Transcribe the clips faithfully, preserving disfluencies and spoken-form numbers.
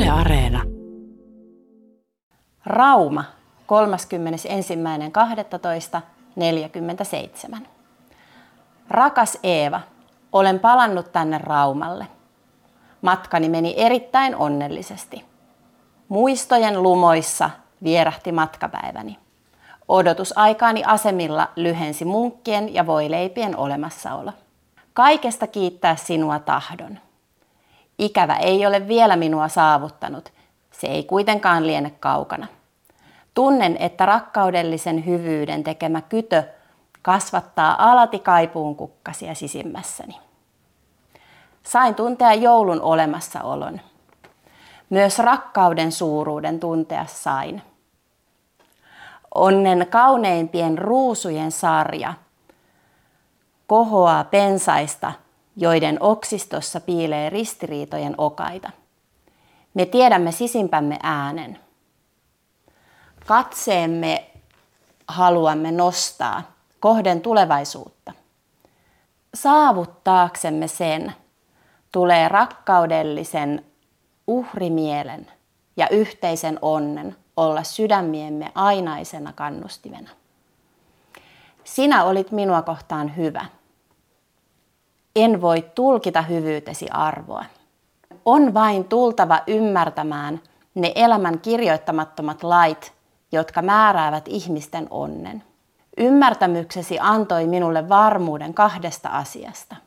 Yle Areena. Rauma, kolmaskymmenesensimmäinen kahdestoista neljäkymmentäseitsemän. Rakas Eeva, olen palannut tänne Raumalle. Matkani meni erittäin onnellisesti. Muistojen lumoissa vierähti matkapäiväni. Odotusaikaani asemilla lyhensi munkkien ja voileipien olemassaolo. Kaikesta kiittää sinua tahdon. Ikävä ei ole vielä minua saavuttanut, se ei kuitenkaan liene kaukana. Tunnen, että rakkaudellisen hyvyyden tekemä kytö kasvattaa alati kaipuun kukkasia sisimmässäni. Sain tuntea joulun olemassaolon. Myös rakkauden suuruuden tuntea sain. Onnen kauneimpien ruusujen sarja kohoaa pensaista, joiden oksistossa piilee ristiriitojen okaita. Me tiedämme sisimpämme äänen. Katseemme haluamme nostaa kohden tulevaisuutta. Saavuttaaksemme sen tulee rakkaudellisen uhrimielen ja yhteisen onnen olla sydämiemme ainaisena kannustimena. Sinä olit minua kohtaan hyvä. En voi tulkita hyvyytesi arvoa. On vain tultava ymmärtämään ne elämän kirjoittamattomat lait, jotka määräävät ihmisten onnen. Ymmärtämyksesi antoi minulle varmuuden kahdesta asiasta.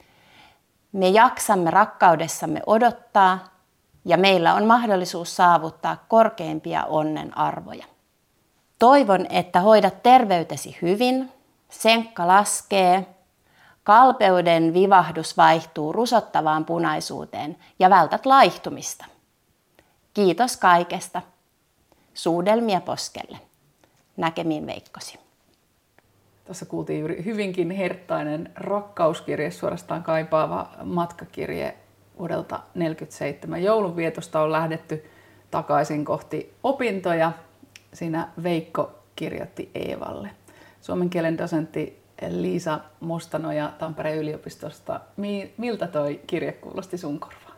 Me jaksamme rakkaudessamme odottaa ja meillä on mahdollisuus saavuttaa korkeimpia onnen arvoja. Toivon, että hoidat terveytesi hyvin, senkka laskee, kalpeuden vivahdus vaihtuu rusottavaan punaisuuteen ja vältät laihtumista. Kiitos kaikesta. Suudelmia poskelle. Näkemiin Veikkosi. Tuossa kuultiin juuri hyvinkin herttainen rakkauskirje, suorastaan kaipaava matkakirje vuodelta tuhatyhdeksänsataaneljäkymmentäseitsemän. Joulunvietosta on lähdetty takaisin kohti opintoja. Siinä Veikko kirjoitti Eevalle. Suomen kielen dosentti Liisa Mustanoja Tampereen yliopistosta. Miltä toi kirje kuulosti sun korvaan?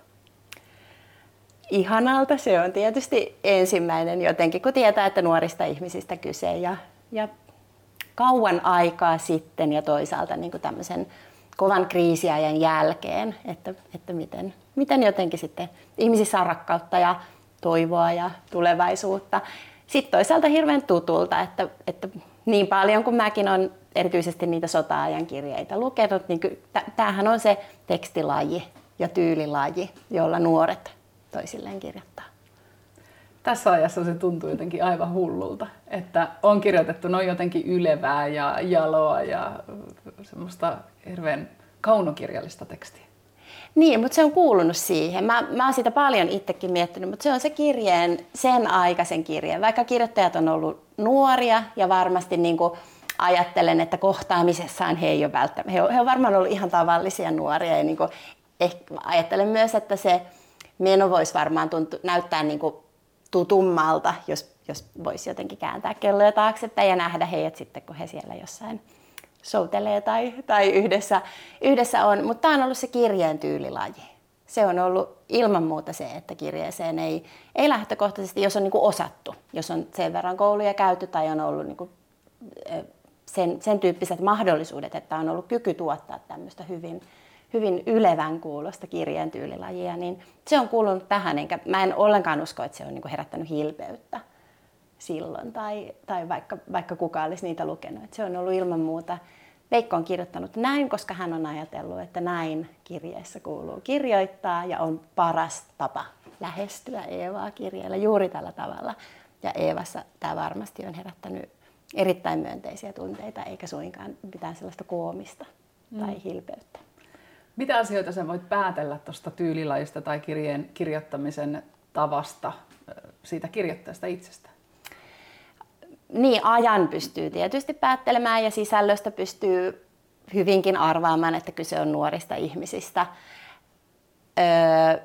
Ihanalta. Se on tietysti ensimmäinen jotenkin, kun tietää, että nuorista ihmisistä kyse ja, ja kauan aikaa sitten ja toisaalta niin kuin tämmöisen kovan kriisiajan jälkeen, että, että miten, miten jotenkin sitten ihmisissä on rakkautta ja toivoa ja tulevaisuutta. Sitten toisaalta hirveän tutulta, että, että niin paljon kuin mäkin olen erityisesti niitä sota-ajan kirjeitä lukenut, niin tämähän on se tekstilaji ja tyylilaji, jolla nuoret toisilleen kirjoittaa. Tässä ajassa se tuntuu jotenkin aivan hullulta, että on kirjoitettu noin jotenkin ylevää ja jaloa ja semmoista hirveän kaunokirjallista tekstiä. Niin, mutta se on kuulunut siihen. Mä, mä oon sitä paljon itsekin miettinyt, mutta se on se kirjeen, sen aikaisen kirjeen. Vaikka kirjoittajat on ollut nuoria ja varmasti niin kuin ajattelen, että kohtaamisessaan he ei ole välttämättä. He on, he on varmaan ollut ihan tavallisia nuoria ja niin kuin ehkä ajattelen myös, että se meno voisi varmaan tuntu, näyttää niin kuin tutummalta, jos, jos voisi jotenkin kääntää kelloja taaksepäin ja nähdä heidät sitten, kun he siellä jossain soutelee tai, tai yhdessä, yhdessä on. Mutta tämä on ollut se kirjeen tyylilaji. Se on ollut ilman muuta se, että kirjeeseen ei, ei lähtökohtaisesti, jos on niin kuin osattu, jos on sen verran kouluja käyty tai on ollut niin kuin sen, sen tyyppiset mahdollisuudet, että on ollut kyky tuottaa tämmöistä hyvin, hyvin ylevän kuulosta kirjeen tyylilajia, niin se on kuulunut tähän, enkä mä en ollenkaan usko, että se on niin kuin herättänyt hilpeyttä silloin, tai, tai vaikka, vaikka kuka olisi niitä lukenut. Että se on ollut ilman muuta. Veikko on kirjoittanut näin, koska hän on ajatellut, että näin kirjeessä kuuluu kirjoittaa ja on paras tapa lähestyä Eevaa kirjeellä juuri tällä tavalla. Ja Eevassa tämä varmasti on herättänyt erittäin myönteisiä tunteita, eikä suinkaan mitään sellaista koomista mm. tai hilpeyttä. Mitä asioita sä voit päätellä tuosta tyylilajista tai kirjeen kirjoittamisen tavasta siitä kirjoittajasta itsestä? Niin, ajan pystyy tietysti päättelemään ja sisällöstä pystyy hyvinkin arvaamaan, että kyse on nuorista ihmisistä. Öö,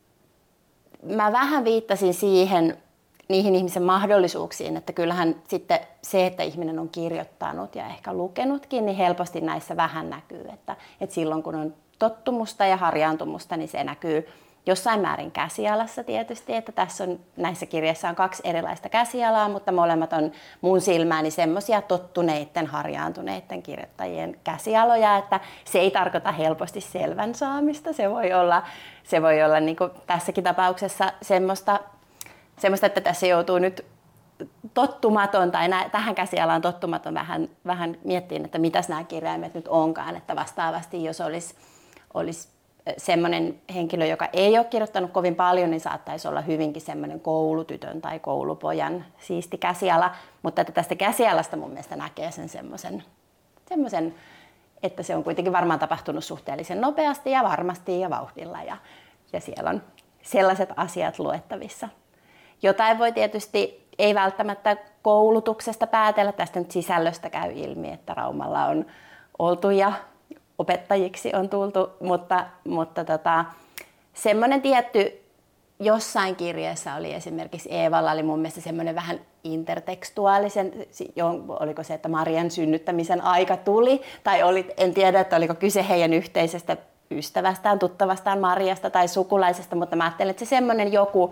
mä vähän viittasin siihen, niihin ihmisen mahdollisuuksiin, että kyllähän sitten se, että ihminen on kirjoittanut ja ehkä lukenutkin, niin helposti näissä vähän näkyy, että, että silloin kun on tottumusta ja harjaantumusta, niin se näkyy jossain määrin käsialassa tietysti, että tässä on, näissä kirjeissä on kaksi erilaista käsialaa, mutta molemmat on mun silmääni semmoisia tottuneiden, harjaantuneiden kirjoittajien käsialoja, että se ei tarkoita helposti selvän saamista. Se voi olla, se voi olla niin kuin tässäkin tapauksessa semmoista, semmoista, että tässä joutuu nyt tottumaton, tai nä, tähän käsialaan tottumaton vähän, vähän miettiin, että mitäs nämä kirjaimet nyt onkaan, että vastaavasti jos olisi, olisi semmoinen henkilö, joka ei ole kirjoittanut kovin paljon, niin saattaisi olla hyvinkin semmoinen koulutytön tai koulupojan siisti käsiala, mutta että tästä käsialasta mun mielestä näkee sen semmoisen, semmoisen, että se on kuitenkin varmaan tapahtunut suhteellisen nopeasti ja varmasti ja vauhdilla, ja, ja siellä on sellaiset asiat luettavissa. Jotain voi tietysti, ei välttämättä koulutuksesta päätellä, tästä nyt sisällöstä käy ilmi, että Raumalla on oltu ja opettajiksi on tultu, mutta, mutta tota, semmoinen tietty, jossain kirjeessä oli esimerkiksi Eevalla oli mun mielestä semmoinen vähän intertekstuaalisen, oliko se, että Marian synnyttämisen aika tuli, tai oli, en tiedä, että oliko kyse heidän yhteisestä ystävästään, tuttavastaan Mariasta tai sukulaisesta, mutta mä ajattelen, että se semmoinen joku,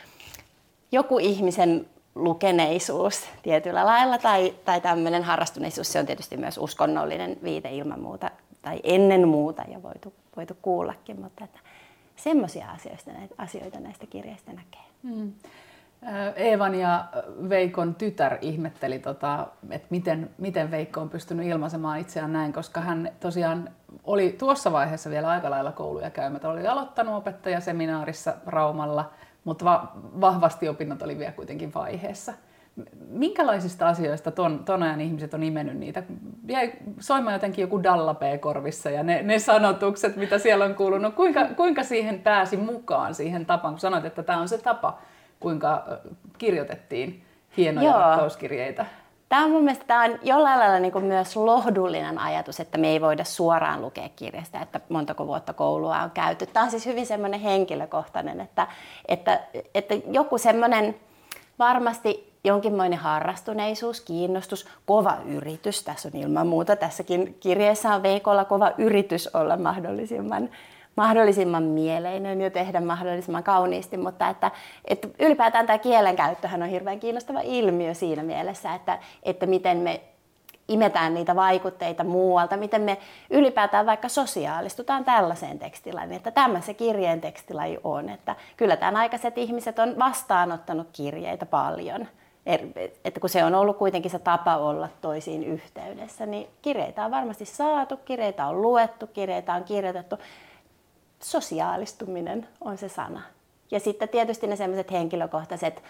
joku ihmisen lukeneisuus tietyllä lailla tai, tai tämmöinen harrastuneisuus, se on tietysti myös uskonnollinen viite ilman muuta, tai ennen muuta jo voitu, voitu kuullakin, mutta että semmoisia asioita, asioita näistä kirjeistä näkee. Hmm. Eevan ja Veikon tytär ihmetteli, tota, että miten, miten Veikko on pystynyt ilmaisemaan itseään näin, koska hän tosiaan oli tuossa vaiheessa vielä aika lailla kouluja käymättä. Oli aloittanut opettajaseminaarissa Raumalla, mutta va- vahvasti opinnot oli vielä kuitenkin vaiheessa. Minkälaisista asioista ton, ton ajan ihmiset on imennyt niitä? Jäi soimaan jotenkin joku dallapee korvissa ja ne, ne sanotukset, mitä siellä on kuulunut. Kuinka, kuinka siihen pääsi mukaan, siihen tapaan, kun sanoit, että tämä on se tapa, kuinka kirjoitettiin hienoja Joo. rakkauskirjeitä? Tämä on mun mielestä tämä on jollain lailla niin kuin myös lohdullinen ajatus, että me ei voida suoraan lukea kirjasta, että montako vuotta koulua on käyty. Tämä on siis hyvin semmoinen henkilökohtainen, että, että, että joku semmoinen varmasti jonkinmoinen harrastuneisuus, kiinnostus, kova yritys. Tässä on ilman muuta, tässäkin kirjeessä on Veikolla kova yritys olla mahdollisimman, mahdollisimman mieleinen ja tehdä mahdollisimman kauniisti, mutta että, että ylipäätään tämä kielenkäyttöhän on hirveän kiinnostava ilmiö siinä mielessä, että, että miten me imetään niitä vaikutteita muualta, miten me ylipäätään vaikka sosiaalistutaan tällaiseen tekstilajiin, että tämä se kirjeen tekstilaji on, että kyllä tämän aikaiset ihmiset on vastaanottanut kirjeitä paljon, että kun se on ollut kuitenkin se tapa olla toisiin yhteydessä, niin kirjeitä on varmasti saatu, kirjeitä on luettu, kirjeitä on kirjoitettu. Sosiaalistuminen on se sana. Ja sitten tietysti ne sellaiset henkilökohtaiset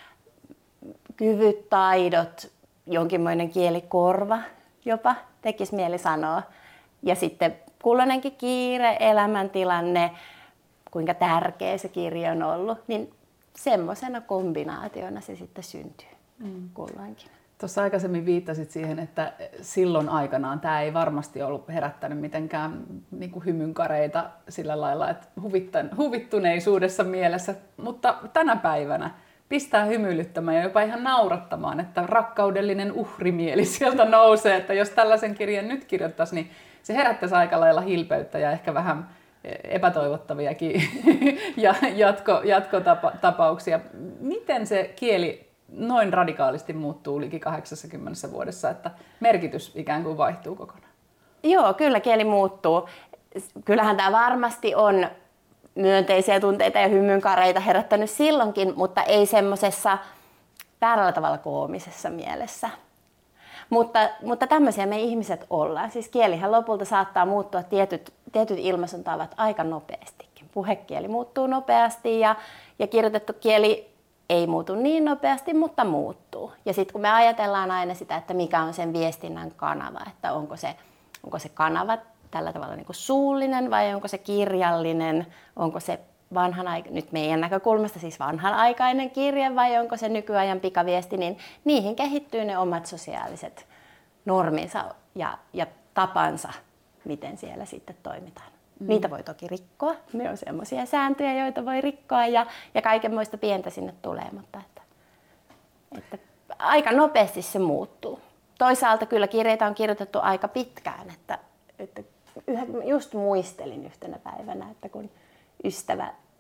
kyvyt, taidot, jonkinmoinen kielikorva jopa tekisi mieli sanoa. Ja sitten kulloinenkin kiire, elämäntilanne, kuinka tärkeä se kirja on ollut, niin semmoisena kombinaationa se sitten syntyy mm. kulloinkin. Tuossa aikaisemmin viittasit siihen, että silloin aikanaan tämä ei varmasti ollut herättänyt mitenkään niin kuin hymynkareita sillä lailla, että huvittuneisuudessa mielessä, mutta tänä päivänä pistää hymyilyttämään ja jopa ihan naurattamaan, että rakkaudellinen uhrimieli sieltä nousee, että jos tällaisen kirjan nyt kirjoittaisi, niin se herättäisi aika lailla hilpeyttä ja ehkä vähän epätoivottaviakin jatko, jatkotapauksia. Miten se kieli noin radikaalisti muuttuu liki kahdeksankymmentä vuodessa, että merkitys ikään kuin vaihtuu kokonaan? Joo, kyllä kieli muuttuu. Kyllähän tämä varmasti on myönteisiä tunteita ja hymynkareita herättänyt silloinkin, mutta ei semmoisessa väärällä tavalla koomisessa mielessä. Mutta, mutta tämmöisiä me ihmiset ollaan. Siis kielihän lopulta saattaa muuttua tietyt, tietyt ilmaisuntavat aika nopeastikin. Puhekieli muuttuu nopeasti ja, ja kirjoitettu kieli ei muutu niin nopeasti, mutta muuttuu. Ja sitten kun me ajatellaan aina sitä, että mikä on sen viestinnän kanava, että onko se, onko se kanava tällä tavalla niin kuin suullinen vai onko se kirjallinen, onko se vanhan, nyt meidän näkökulmasta siis vanhanaikainen kirje vai onko se nykyajan pikaviesti, niin niihin kehittyy ne omat sosiaaliset norminsa ja, ja tapansa, miten siellä sitten toimitaan. Mm. Niitä voi toki rikkoa, ne on semmoisia sääntöjä, joita voi rikkoa ja, ja kaikenmoista pientä sinne tulee, mutta että, että aika nopeasti se muuttuu. Toisaalta kyllä kirjeitä on kirjoitettu aika pitkään, että, että just muistelin yhtenä päivänä, että kun ystävä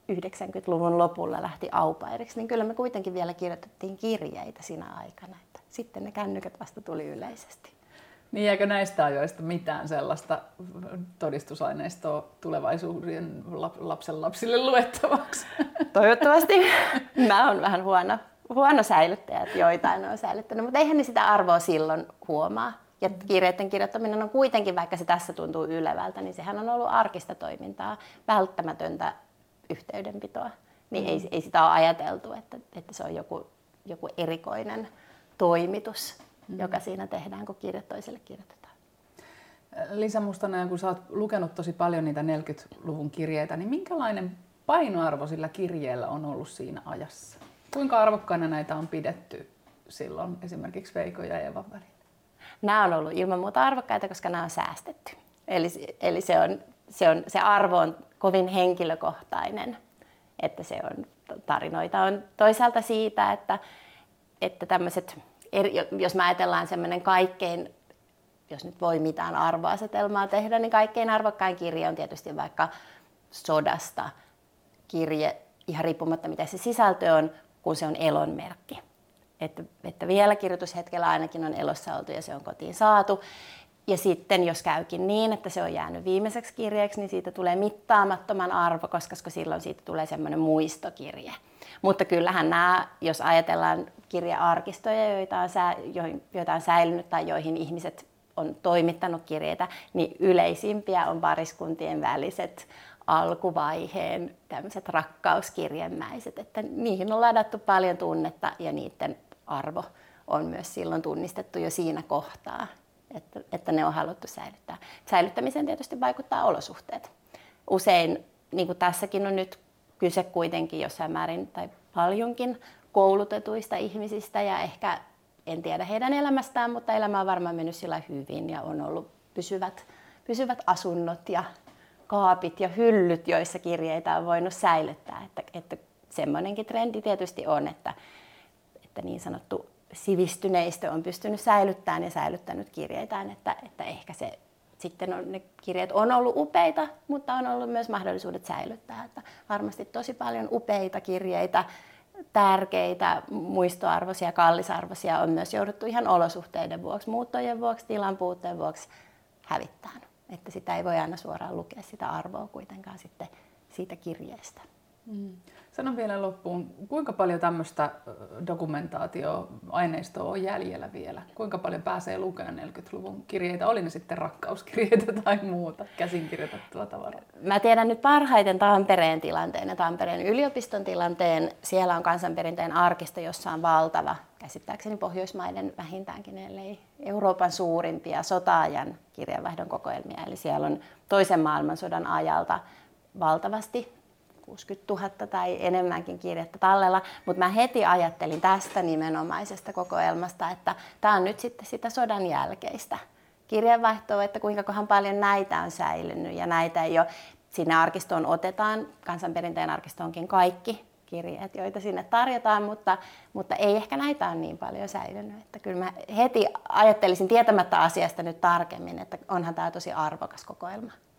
yhdeksänkymmentäluvun lopulla lähti aupairiksi, niin kyllä me kuitenkin vielä kirjoitettiin kirjeitä siinä aikana. Että sitten ne kännykät vasta tuli yleisesti. Niin jääkö näistä ajoista mitään sellaista todistusaineistoa tulevaisuuden lapsenlapsille luettavaksi? Toivottavasti. Mä oon vähän huono, huono säilyttäjä, että joitain on säilyttänyt, mutta eihän ne sitä arvoa silloin huomaa. Ja kirjeiden kirjoittaminen on kuitenkin, vaikka se tässä tuntuu ylevältä, niin sehän on ollut arkista toimintaa, välttämätöntä yhteydenpitoa. Niin mm. ei, ei sitä ole ajateltu, että, että se on joku, joku erikoinen toimitus, mm. joka siinä tehdään, kun kirjat toiselle kirjoitetaan. Liisa Mustonen, kun sä oot lukenut tosi paljon niitä neljäkymmentäluvun kirjeitä, niin minkälainen painoarvo sillä kirjeellä on ollut siinä ajassa? Kuinka arvokkaina näitä on pidetty silloin esimerkiksi Veikon ja Eevan välillä? Nämä on ollut ilman muuta arvokkaita, koska nämä on säästetty. Eli, eli se, on, se, on, se arvo on kovin henkilökohtainen, että se on, tarinoita on toisaalta siitä, että, että tämmöiset, jos me ajatellaan semmoinen kaikkein, jos nyt voi mitään arvoasetelmaa tehdä, niin kaikkein arvokkain kirje on tietysti vaikka sodasta kirje, ihan riippumatta mitä se sisältö on, kun se on elonmerkki. Että, että vielä kirjoitushetkellä ainakin on elossa oltu ja se on kotiin saatu. Ja sitten jos käykin niin, että se on jäänyt viimeiseksi kirjeeksi, niin siitä tulee mittaamattoman arvo, koska silloin siitä tulee semmoinen muistokirje. Mutta kyllähän nämä, jos ajatellaan kirja-arkistoja, joita on, sä, joita on säilynyt tai joihin ihmiset on toimittanut kirjeitä, niin yleisimpiä on pariskuntien väliset alkuvaiheen tämmöiset rakkauskirjemäiset, että niihin on ladattu paljon tunnetta ja niiden arvo on myös silloin tunnistettu jo siinä kohtaa, että, että ne on haluttu säilyttää. Säilyttämiseen tietysti vaikuttaa olosuhteet. Usein, niin kuin tässäkin on nyt kyse kuitenkin jossain määrin tai paljonkin koulutetuista ihmisistä ja ehkä en tiedä heidän elämästään, mutta elämä on varmaan mennyt sillä hyvin ja on ollut pysyvät, pysyvät asunnot ja kaapit ja hyllyt, joissa kirjeitä on voinut säilyttää. Että, että semmoinenkin trendi tietysti on, että, että niin sanottu sivistyneistö on pystynyt säilyttämään ja säilyttänyt kirjeitään, että, että ehkä se, sitten on, ne kirjeet on ollut upeita, mutta on ollut myös mahdollisuudet säilyttää. Että varmasti tosi paljon upeita kirjeitä, tärkeitä, muistoarvoisia, kallisarvoisia on myös jouduttu ihan olosuhteiden vuoksi, muuttojen vuoksi, tilan puutteen vuoksi hävittämään. Että sitä ei voi aina suoraan lukea sitä arvoa kuitenkaan sitten siitä kirjeestä. Mm. Sano vielä loppuun, kuinka paljon tämmöistä dokumentaatioaineistoa on jäljellä vielä? Kuinka paljon pääsee lukemaan neljäkymmentäluvun kirjeitä? Oli ne sitten rakkauskirjeitä tai muuta käsinkirjoitettua tavaraa? Mä tiedän nyt parhaiten Tampereen tilanteen ja Tampereen yliopiston tilanteen. Siellä on Kansanperinteen arkisto, jossa on valtava, käsittääkseni Pohjoismaiden vähintäänkin, ellei Euroopan suurimpia sota-ajan kirjeenvaihdon kokoelmia. Eli siellä on toisen maailmansodan ajalta valtavasti kuusikymmentätuhatta tai enemmänkin kirjettä tallella, mutta mä heti ajattelin tästä nimenomaisesta kokoelmasta, että tämä on nyt sitten sitä sodan jälkeistä kirjeenvaihtoa, että kuinka paljon näitä on säilynyt ja näitä ei ole. Sinne arkistoon otetaan, Kansanperinteen arkistoonkin kaikki kirjeet, joita sinne tarjotaan, mutta, mutta ei ehkä näitä ole niin paljon säilynyt. Että kyllä mä heti ajattelisin tietämättä asiasta nyt tarkemmin, että onhan tämä tosi arvokas kokoelma.